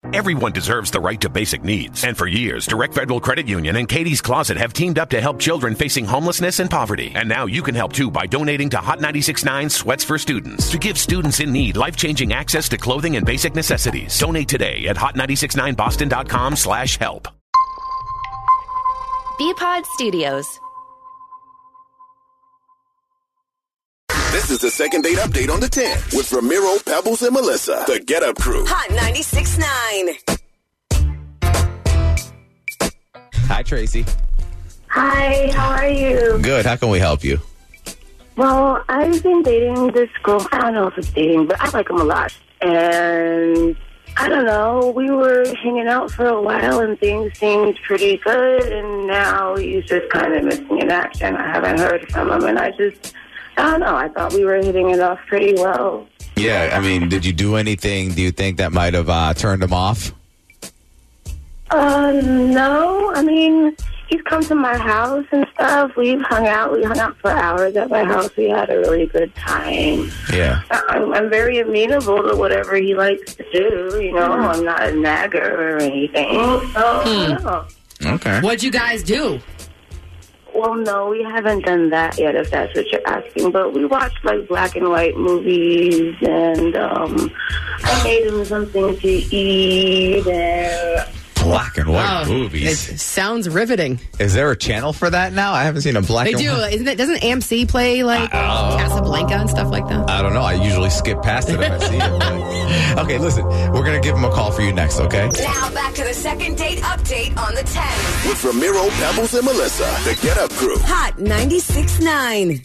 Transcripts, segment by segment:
Everyone deserves the right to basic needs. And for years, Direct Federal Credit Union and Katie's Closet have teamed up to help children facing homelessness and poverty. And now you can help too by donating to Hot 96.9 Sweats for Students to give students in need life-changing access to clothing and basic necessities. Donate today at hot969boston.com/help. BPod Studios. This is the second date update on the 10 with Ramiro, Pebbles, and Melissa. The Get Up Crew. Hot 96.9. Hi, Tracy. Hi, how are you? Good. How can we help you? Well, I've been dating this girl. I don't know if it's dating, but I like him a lot. And I don't know, we were hanging out for a while and things seemed pretty good. And now he's just kind of missing in action. I haven't heard from him. And I don't know. I thought we were hitting it off pretty well. Yeah, I mean, did you do anything? Do you think that might have turned him off? No. I mean, he's come to my house and stuff. We've hung out. We hung out for hours at my house. We had a really good time. Yeah. I'm very amenable to whatever he likes to do. You know, I'm not a nagger or anything. So, I don't know. Okay. What'd you guys do? Well, no, we haven't done that yet, if that's what you're asking. But we watched, like, black and white movies, and I made him something to eat, and... Black and white movies. It sounds riveting. Is there a channel for that now? I haven't seen a black and white. They do. Doesn't AMC play, like, Casablanca and stuff like that? I don't know. I usually skip past it if I see it. But... Okay, listen. We're going to give him a call for you next, okay? Now back to the second date update on the 10. With Ramiro, Pebbles, and Melissa. The Get Up Crew. Hot 96.9.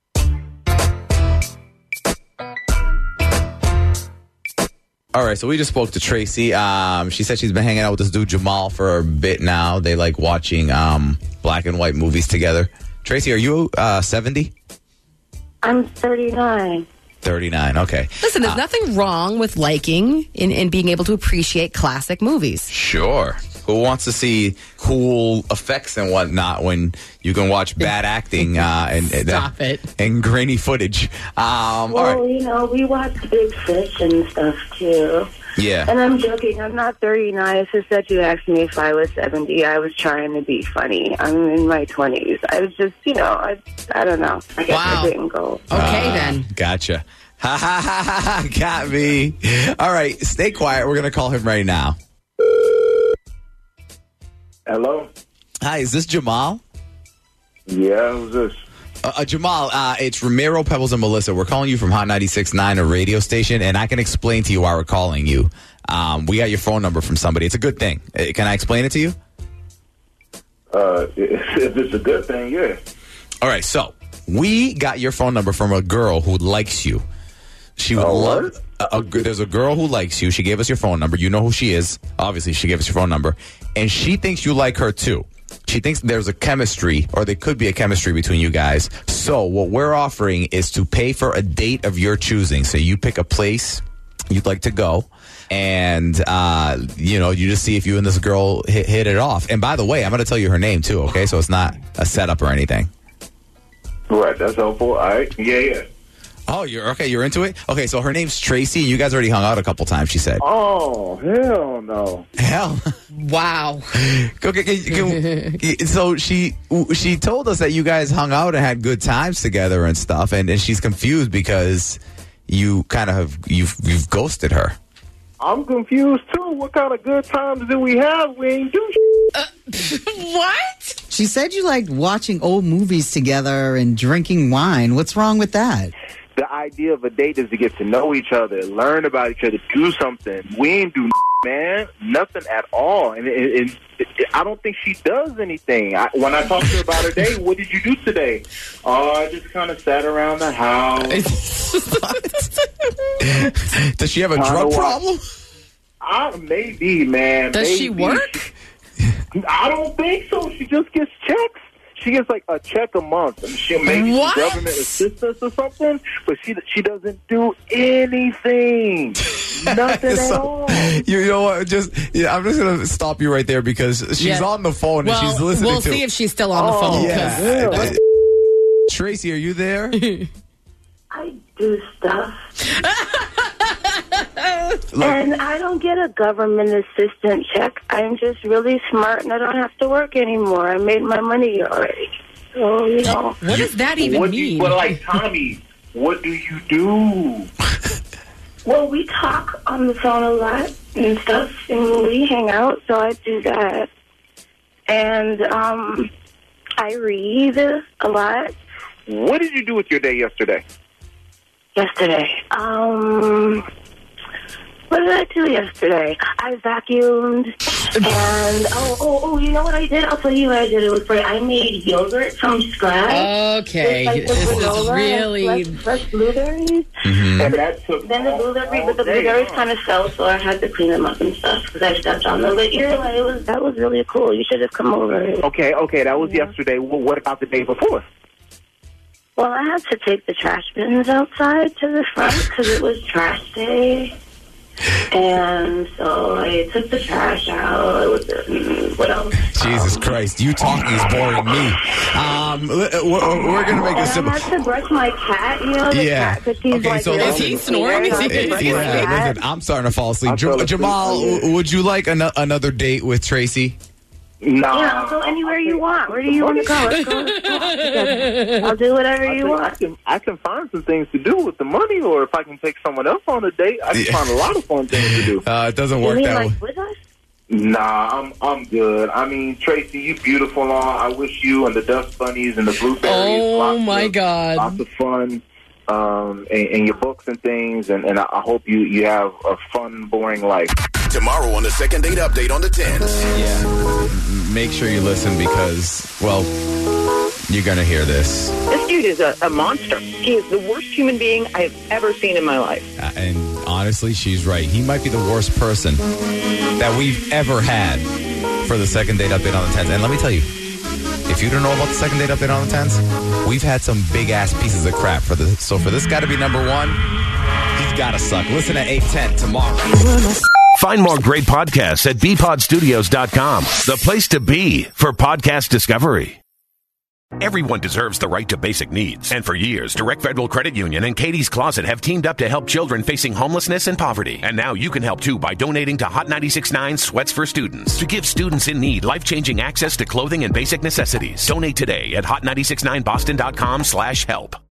All right, so we just spoke to Tracy. She said she's been hanging out with this dude Jamal for a bit now. They like watching black and white movies together. Tracy, are you 70? I'm 39. 39, okay. Listen, there's nothing wrong with liking and being able to appreciate classic movies. Sure. Who wants to see cool effects and whatnot when you can watch bad acting Stop it. and grainy footage? Well, all right. you know, we watch Big Fish and stuff, too. Yeah. And I'm joking. I'm not 39. It's just that you asked me if I was 70. I was trying to be funny. I'm in my 20s. I was just, you know, I don't know. I guess I didn't go. Okay, then. Gotcha. Ha, ha, ha, ha, ha. Got me. All right. Stay quiet. We're going to call him right now. Hello? Hi, is this Jamal? Yeah, who's this? Jamal, it's Ramiro, Pebbles, and Melissa. We're calling you from Hot 96.9, a radio station, and I can explain to you why we're calling you. We got your phone number from somebody. It's a good thing. Can I explain it to you? If it's a good thing, yeah. All right, so we got your phone number from a girl who likes you. She would love. There's a girl who likes you. She gave us your phone number. You know who she is. Obviously, she gave us your phone number. And she thinks you like her, too. She thinks there's a chemistry, or there could be a chemistry between you guys. So what we're offering is to pay for a date of your choosing. So you pick a place you'd like to go, and, you know, you just see if you and this girl hit it off. And by the way, I'm going to tell you her name, too, okay? So it's not a setup or anything. Right, that's helpful. All right. Yeah. Oh, you're okay. You're into it. Okay, so her name's Tracy. You guys already hung out a couple times. She said. Oh, hell no. Hell. Wow. Okay. So she told us that you guys hung out and had good times together and stuff, and she's confused because you kind of you've ghosted her. I'm confused too. What kind of good times do we have? We ain't do What? She said you liked watching old movies together and drinking wine. What's wrong with that? The idea of a date is to get to know each other, learn about each other, do something. We ain't do man, nothing at all. And I don't think she does anything. When I talked to her about her day, what did you do today? Oh, I just kind of sat around the house. Does she have a drug problem? Maybe, man. Does she work? I don't think so. She just gets checks. She gets like a check a month. And she'll maybe some government assistance or something, but she doesn't do anything. Nothing at all. You know what? I'm just going to stop you right there because she's on the phone and she's listening we'll to... see if she's still on the phone. Yeah. Tracy, are you there? I do stuff. And I don't get a government assistant check. I'm just really smart and I don't have to work anymore. I made my money already. So, you know. What does that even mean? But like, Tommy, what do you do? Well, we talk on the phone a lot and stuff, and we hang out, so I do that. And I read a lot. What did you do with your day yesterday? What did I do yesterday? I vacuumed, and you know what I did? I'll tell you what I did. It was great. I made yogurt from scratch. Okay, with, this is really fresh blueberries. And that took Then the blueberries kind of fell, so I had to clean them up and stuff because I stepped on them. But either way, that was really cool. You should have come over. Okay, that was yesterday. Well, what about the day before? Well, I had to take the trash bins outside to the front because it was trash day. And so I took the trash out. What else? Jesus Christ, you talking is boring me. We're going to make this simple. I have to brush my cat, you know, the cat, because he's Okay, like... so is he snoring? Listen, I'm starting to fall asleep. Jamal, would you like another date with Tracy? No. Yeah, I'll go anywhere you want. Where do you want to go? Let's go together. I'll do whatever you want. I can find some things to do with the money, or if I can take someone else on a date, I can find a lot of fun things to do. It doesn't work that way. With us? Nah, I'm good. I mean, Tracy, you beautiful. I wish you and the dust bunnies and the blueberries. God. Lots of fun. And your books and things, and I hope you have a fun, boring life. Tomorrow on the Second Date Update on the 10s. Yeah. Make sure you listen because, well, you're going to hear this. This dude is a monster. He is the worst human being I've ever seen in my life. And honestly, she's right. He might be the worst person that we've ever had for the Second Date Update on the 10s. And let me tell you, if you don't know about the Second Date Update on the 10s, we've had some big-ass pieces of crap for this. So for this guy to be number one, he's got to suck. Listen at 8:10 tomorrow. Find more great podcasts at bpodstudios.com, the place to be for podcast discovery. Everyone deserves the right to basic needs. And for years, Direct Federal Credit Union and Katie's Closet have teamed up to help children facing homelessness and poverty. And now you can help too by donating to Hot 96.9 Sweats for Students to give students in need life-changing access to clothing and basic necessities. Donate today at hot969boston.com/help.